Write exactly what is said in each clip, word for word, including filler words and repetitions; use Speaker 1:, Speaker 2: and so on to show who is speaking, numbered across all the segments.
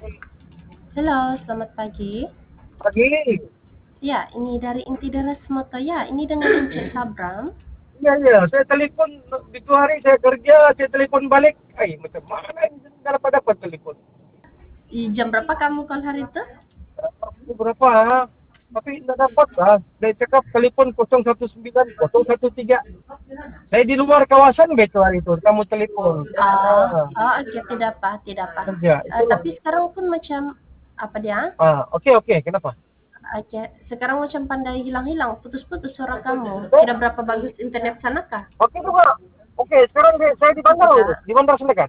Speaker 1: Halo, selamat pagi.
Speaker 2: Pagi.
Speaker 1: Ya, ini dari Inti Deras Moto. Ya, ini dengan Encik Sabram.
Speaker 2: Iya, iya. Saya telepon itu hari saya kerja, saya telepon balik. Eh, macam mana ini nggak dapat dapat telepon.
Speaker 1: Di jam berapa kamu call hari itu?
Speaker 2: Ini berapa? Tapi nggak dapat lah. Saya cakap telepon nol satu sembilan nol satu tiga. Saya di luar kawasan betul hari itu. Kamu telepon. Saya
Speaker 1: Oh,
Speaker 2: ah,
Speaker 1: oh oke, tidak apa, tidak apa.
Speaker 2: kerja.
Speaker 1: Eh,
Speaker 2: Itulah.
Speaker 1: tapi sekarang pun macam apa dia?
Speaker 2: Ah, oke oke. Kenapa?
Speaker 1: Oke, sekarang macam pandai hilang-hilang, putus-putus suara kamu.
Speaker 2: Eh,
Speaker 1: Tidak berapa bagus internet sana kah?
Speaker 2: oke juga. Oke, sekarang saya, saya di bandar itu.
Speaker 1: Tidak.
Speaker 2: Di bandar Senegal.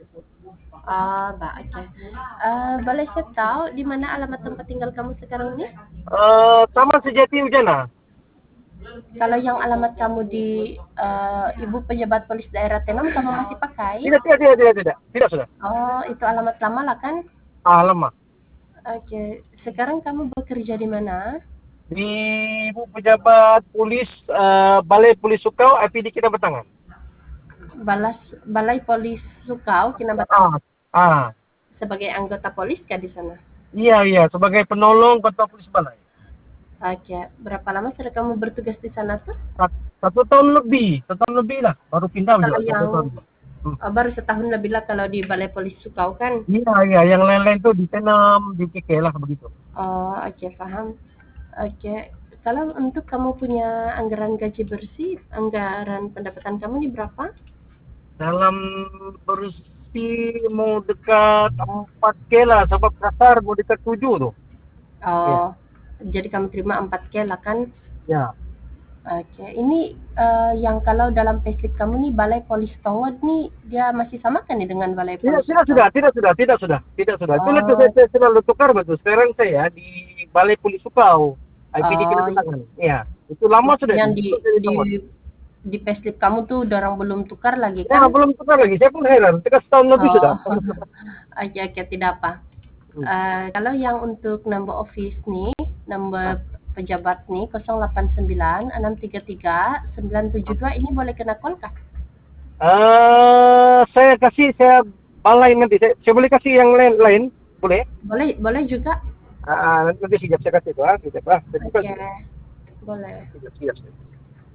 Speaker 1: Ah, bah, oke. Eh, boleh saya tahu di mana alamat tempat tinggal kamu sekarang ini?
Speaker 2: Eh, Taman Sejati Ujana.
Speaker 1: Kalau yang alamat kamu di eh, Ibu Pejabat Polis Daerah Tenom, kamu masih pakai?
Speaker 2: Tidak, tidak, tidak, tidak, tidak. Tidak sudah.
Speaker 1: Oh, itu alamat lama lah kan?
Speaker 2: Ah, lama.
Speaker 1: Oke, sekarang kamu bekerja di mana?
Speaker 2: Di Ibu Pejabat Polis uh, Balai Polis Sukau I P D Kinabatangan.
Speaker 1: Balas Balai Polis Sukau, Kinabatangan.
Speaker 2: Ah, ah,
Speaker 1: Sebagai anggota polis kah di sana?
Speaker 2: iya iya sebagai penolong Ketua Polis Balai.
Speaker 1: Oke, berapa lama sudah kamu bertugas di sana tuh?
Speaker 2: Sat- Satu tahun lebih, satu tahun lebih lah, baru pindah
Speaker 1: Kalau
Speaker 2: juga satu
Speaker 1: yang
Speaker 2: tahun. Hmm.
Speaker 1: oh, baru setahun lebih lah kalau di Balai Polis Sukau kan?
Speaker 2: Iya iya, yang lain-lain tuh ditanam, dikeke lah begitu.
Speaker 1: Oh, oke, paham. Oke, kalau untuk kamu punya anggaran gaji bersih, anggaran pendapatan kamu ini berapa?
Speaker 2: Dalam bersih mau dekat empat k lah, sebab kasar mau dekat tujuh tuh. Iya,
Speaker 1: Oh, jadi kamu terima empat K lah kan?
Speaker 2: ya.
Speaker 1: Oke, ini eh, yang kalau dalam payslip kamu nih Balai Polis Tongod nih dia masih sama kan nih dengan Balai
Speaker 2: Tidak,
Speaker 1: Polis
Speaker 2: tidak
Speaker 1: Sukau?
Speaker 2: sudah, tidak sudah, tidak sudah, tidak sudah. Itu itu saya,
Speaker 1: Oh,
Speaker 2: saya selalu tukar betul. Sekarang saya di Balai Polis Sukau, I P D
Speaker 1: oh,
Speaker 2: Kinabatangan. Iya, itu lama sudah
Speaker 1: yang
Speaker 2: itu.
Speaker 1: di
Speaker 2: Itu saya
Speaker 1: di
Speaker 2: tahu.
Speaker 1: di payslip kamu tuh orang belum tukar lagi
Speaker 2: Ya,
Speaker 1: kan?
Speaker 2: belum tukar lagi. Saya pun heran. Tiga setahun lebih sudah.
Speaker 1: Oh, oke oke tidak apa.
Speaker 2: Hmm.
Speaker 1: Eh, kalau yang untuk number office nih, number pejabat nih nol delapan sembilan enam tiga tiga sembilan tujuh dua ini boleh kena call kah?
Speaker 2: Eh, saya kasih saya balai nanti. Saya, saya boleh kasih yang lain lain, boleh?
Speaker 1: Boleh boleh juga.
Speaker 2: Ah, nanti siap saya kasih itu. Ah, siap ah. Saya buka
Speaker 1: Oke,
Speaker 2: sudah.
Speaker 1: boleh.
Speaker 2: Siap siap.